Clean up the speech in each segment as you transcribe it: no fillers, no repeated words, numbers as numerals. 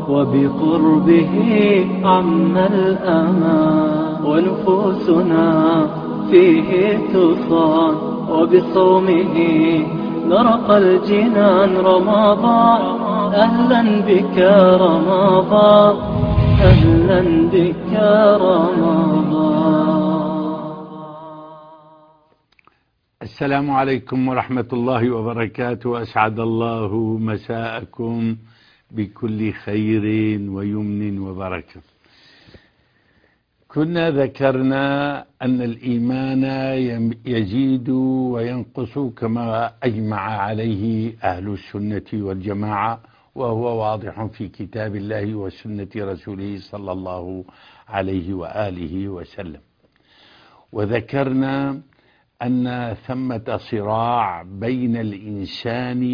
وبقربه عم الأمان، ونفوسنا فيه تصان، وبصومه نرقى الجنان. رمضان أهلا بك رمضان، أهلا بك رمضان. السلام عليكم ورحمة الله وبركاته. أسعد الله مساءكم بكل خير ويمن وبركة. كنا ذكرنا أن الإيمان يزيد وينقص كما أجمع عليه أهل السنة والجماعة، وهو واضح في كتاب الله وسنة رسوله صلى الله عليه وآله وسلم. وذكرنا أن ثمة صراع بين الإنسان،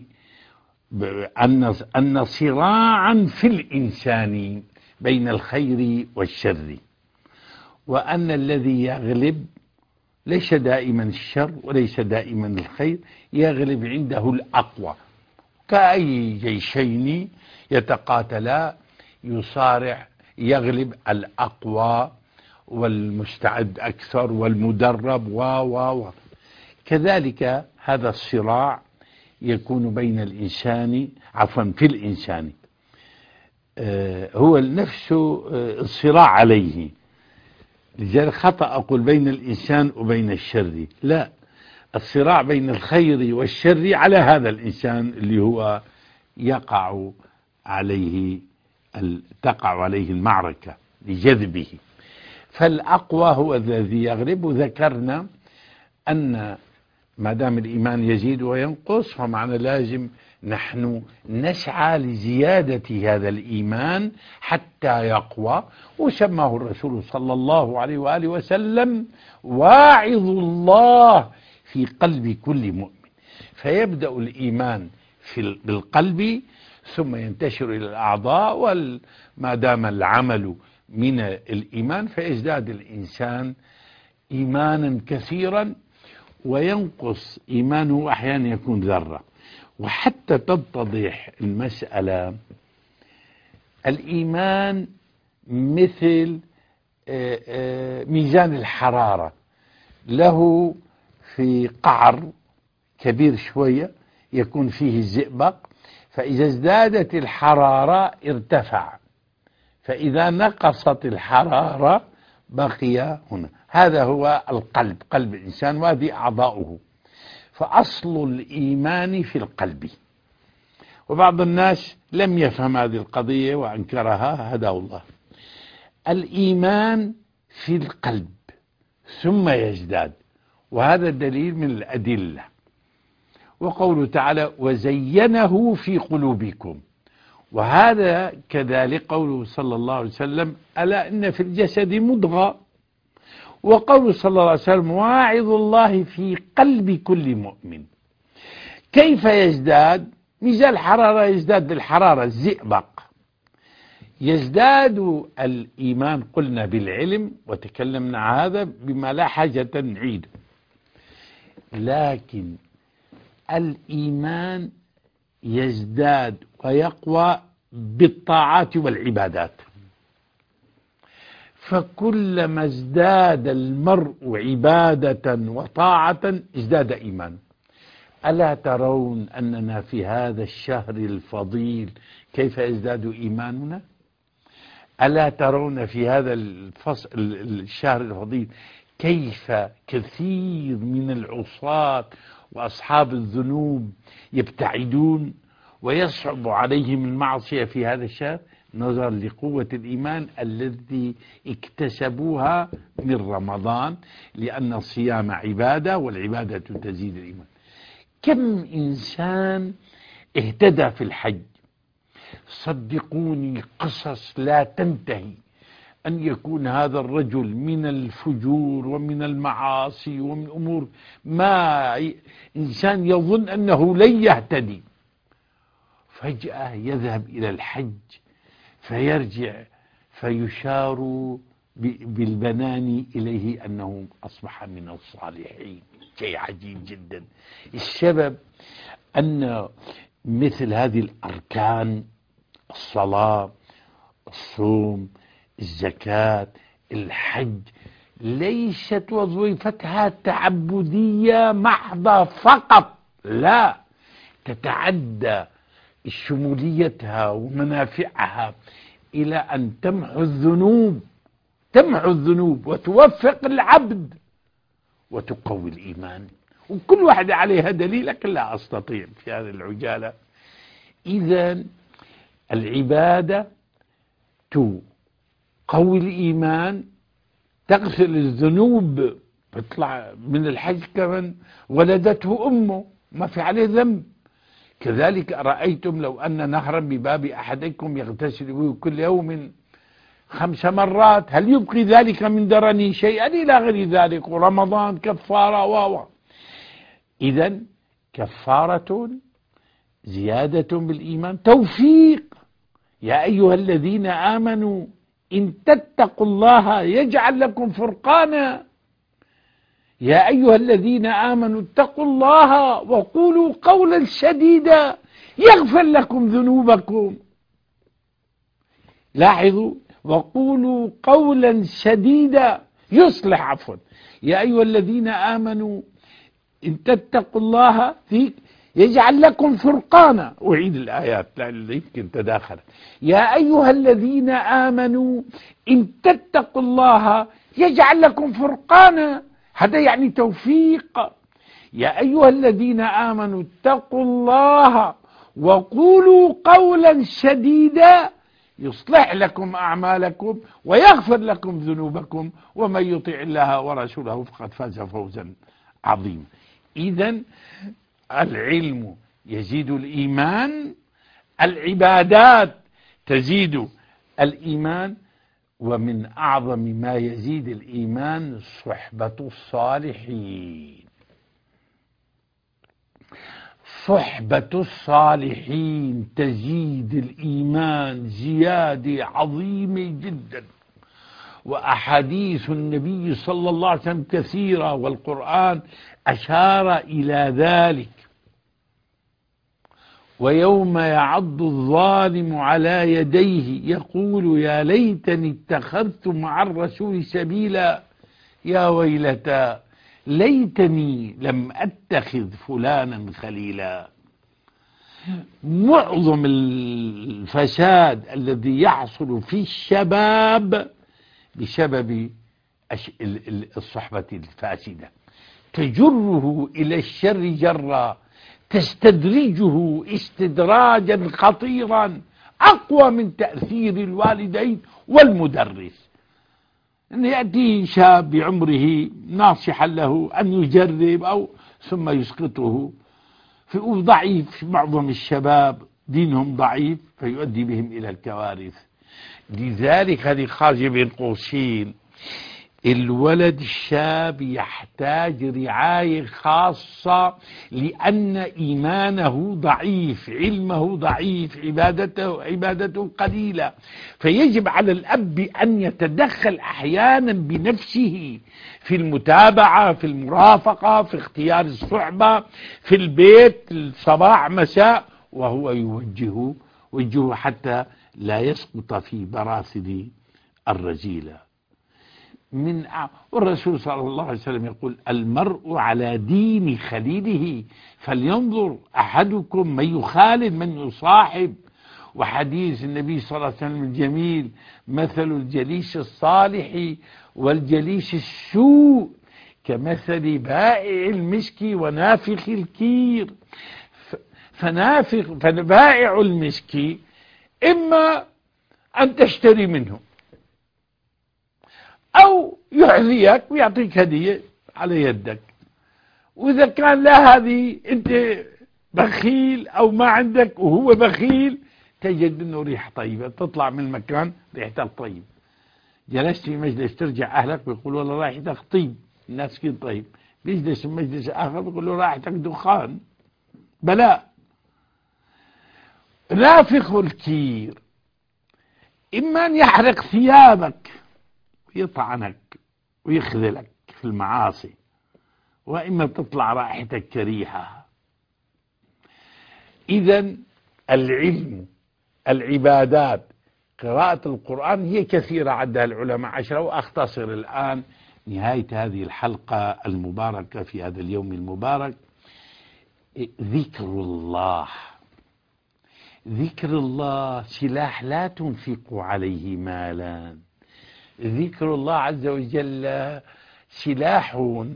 أن صراعا في الإنسان بين الخير والشر، وأن الذي يغلب ليس دائما الشر وليس دائما الخير، يغلب عنده الأقوى. كأي جيشين يتقاتلا يصارع يغلب الأقوى والمستعد أكثر والمدرب و كذلك هذا الصراع يكون بين الإنسان في الإنسان، هو نفس الصراع عليه. لذلك خطأ أقول بين الإنسان وبين الشر، لا، الصراع بين الخير والشر على هذا الإنسان اللي هو تقع عليه المعركة لجذبه، فالأقوى هو الذي يغلب. ذكرنا أن ما دام الإيمان يزيد وينقص فمعنى لازم نحن نسعى لزيادة هذا الإيمان حتى يقوى، وسماه الرسول صلى الله عليه وآله وسلم واعظ الله في قلب كل مؤمن. فيبدأ الإيمان بالقلب ثم ينتشر إلى الأعضاء، وما دام العمل من الإيمان فيزداد الإنسان إيمانا كثيرا، وينقص إيمانه أحيانا يكون ذرة. وحتى تتضح المسألة، الإيمان مثل ميزان الحرارة، له في قعر كبير شوية يكون فيه الزئبق، فإذا ازدادت الحرارة ارتفع، فإذا نقصت الحرارة بقي هنا. هذا هو القلب، قلب الإنسان، وهذه أعضاؤه. فأصل الإيمان في القلب، وبعض الناس لم يفهم هذه القضية وأنكرها، هداه الله. الإيمان في القلب ثم يزداد، وهذا دليل من الأدلة. وقوله تعالى وزينه في قلوبكم، وهذا كذلك قوله صلى الله عليه وسلم ألا إن في الجسد مضغة، وقوله صلى الله عليه وسلم واعظ الله في قلب كل مؤمن. كيف يزداد؟ ميزان الحرارة يزداد بالحرارة، الزئبق. يزداد الإيمان قلنا بالعلم، وتكلمنا عن هذا بما لا حاجة نعيد، لكن الإيمان يزداد ويقوى بالطاعات والعبادات. فكلما ازداد المرء عبادة وطاعة ازداد إيمان. ألا ترون أننا في هذا الشهر الفضيل كيف يزداد إيماننا؟ ألا ترون في هذا الشهر الفضيل كيف كثير من العصاة وأصحاب الذنوب يبتعدون ويصعب عليهم المعصية في هذا الشهر، نظرا لقوة الإيمان الذي اكتسبوها من رمضان، لأن الصيام عبادة والعبادة تزيد الإيمان. كم إنسان اهتدى في الحج، صدقوني قصص لا تنتهي، أن يكون هذا الرجل من الفجور ومن المعاصي ومن أمور ما إنسان يظن أنه لن يهتدي، فجأة يذهب إلى الحج فيرجع فيشار بالبنان إليه أنه أصبح من الصالحين. شيء عجيب جدا. السبب أن مثل هذه الأركان الصلاة، الصوم، الزكاة، الحج ليست وظيفتها تعبدية محضة فقط، لا، تتعدى شموليتها ومنافعها إلى أن تمحو الذنوب وتوفق العبد وتقوي الإيمان. وكل واحدة عليها دليل، لكن لا أستطيع في هذه العجالة. إذن العبادة تقوي الإيمان، تغسل الذنوب، بيطلع من الحج كمان ولدته أمه ما في عليه ذنب. كذلك أرأيتم لو أن نهرا بباب أحدكم يغتسل به كل يوم 5 مرات، هل يبقي ذلك من درني شيئا إلى غير ذلك؟ ورمضان كفارة إذن كفارة زيادة بالإيمان، توفيق. يا أيها الذين آمنوا إن تتقوا الله يجعل لكم فرقانا. يا أيها الذين آمنوا اتقوا الله وقولوا قولا سديدا يغفر لكم ذنوبكم. لاحظوا، وقولوا قولا سديدا يصلح، عفوا. يا أيها الذين آمنوا إن تتقوا الله يجعل لكم فرقانا. أعيد الآيات لأن يمكن تداخل. يا أيها الذين آمنوا إن تتقوا الله يجعل لكم فرقانا، هذا يعني توفيق. يا أيها الذين آمنوا اتقوا الله وقولوا قولا سديدا يصلح لكم أعمالكم ويغفر لكم ذنوبكم ومن يطع الله ورسوله فقد فاز فوزا عظيما. إذن العلم يزيد الإيمان، العبادات تزيد الإيمان، ومن أعظم ما يزيد الإيمان صحبة الصالحين. صحبة الصالحين تزيد الإيمان زيادة عظيمة جدا، وأحاديث النبي صلى الله عليه وسلم كثيرة، والقرآن أشار إلى ذلك. ويوم يعض الظالم على يديه يقول يا ليتني اتخذت مع الرسول سبيلا يا ويلتى ليتني لم أتخذ فلانا خليلا. معظم الفساد الذي يحصل في الشباب بسبب الصحبة الفاسدة، تجره إلى الشر جرا، تستدرجه استدراجا خطيرا أقوى من تأثير الوالدين والمدرس. أن يأتي شاب بعمره ناصحا له أن يجرب أو ثم يسقطه، ضعيف. معظم الشباب دينهم ضعيف فيؤدي بهم إلى الكوارث. لذلك هذه خارجة بين قوسين، الولد الشاب يحتاج رعاية خاصة لأن إيمانه ضعيف، علمه ضعيف، عبادته قليلة، فيجب على الأب أن يتدخل أحيانا بنفسه في المتابعة، في المرافقة، في اختيار الصحبة، في البيت صباح مساء، وهو يوجهه حتى لا يسقط في براثن الرذيلة. والرسول صلى الله عليه وسلم يقول المرء على دين خليله فلينظر أحدكم من يخالد من يصاحب. وحديث النبي صلى الله عليه وسلم الجميل مثل الجليس الصالح والجليس السوء كمثل بائع المسك ونافخ الكير. فبائع المسك إما أن تشتري منه أو يحذيك ويعطيك هدية على يدك، وإذا كان لا هذه أنت بخيل أو ما عندك وهو بخيل تجد أنه ريح طيبة تطلع من المكان ريحتك طيب. جلست في مجلس ترجع أهلك بيقول والله رائحتك طيب، الناس كده طيب. بيجلس في مجلس آخر بيقول له رائحتك دخان. بلاء. نافخ الكير إما أن يحرق ثيابك ويطعنك ويخذلك في المعاصي، وإما تطلع رائحتك كريهة. إذن العلم العبادات قراءة القرآن هي كثيرة، عدها العلماء 10، وأختصر الآن نهاية هذه الحلقة المباركة في هذا اليوم المبارك. ذكر الله، ذكر الله سلاح لا تنفق عليه مالا. ذكر الله عز وجل سلاح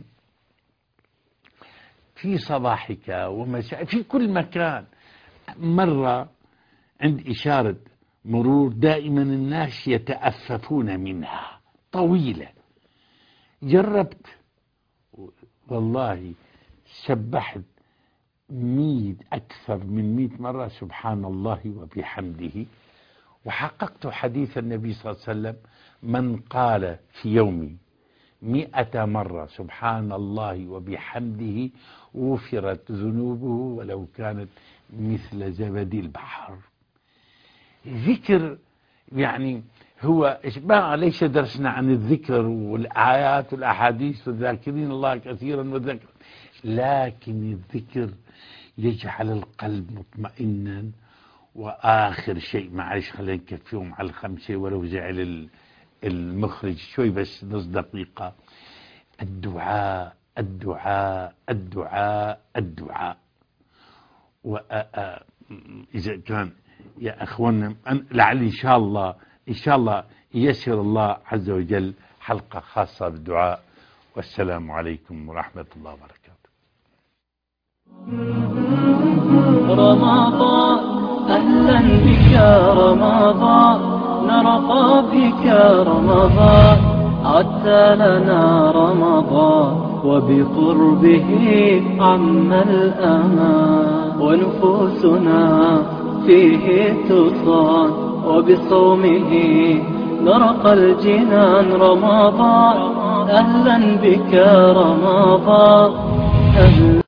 في صباحك ومساء في كل مكان. مرة عند إشارة مرور دائما الناس يتأففون منها، طويلة، جربت والله، سبحت أكثر من 100 مرة سبحان الله وبحمده، وحققت حديث النبي صلى الله عليه وسلم: من قال في يوم 100 مرة سبحان الله وبحمده غفرت ذنوبه ولو كانت مثل زبد البحر. ذكر يعني هو إشباع، ليس درسنا عن الذكر والآيات والأحاديث والذاكرين الله كثيرا والذكر، لكن الذكر يجعل القلب مطمئنا. وآخر شيء، معلش خلينا نكفيهم على 5 ولو زعل المخرج شوي، بس نص دقيقة. الدعاء الدعاء الدعاء الدعاء. وإذا كان يا أخوانا لعل إن شاء الله ييسر الله عز وجل حلقة خاصة بالدعاء. والسلام عليكم ورحمة الله وبركاته. رمضان أهلا بك رمضان، نرقى بك رمضان، عدت لنا رمضان وبقربه عم الأمان، ونفوسنا فيه تصان وبصومه نرقى الجنان. رمضان أهلا بك رمضان.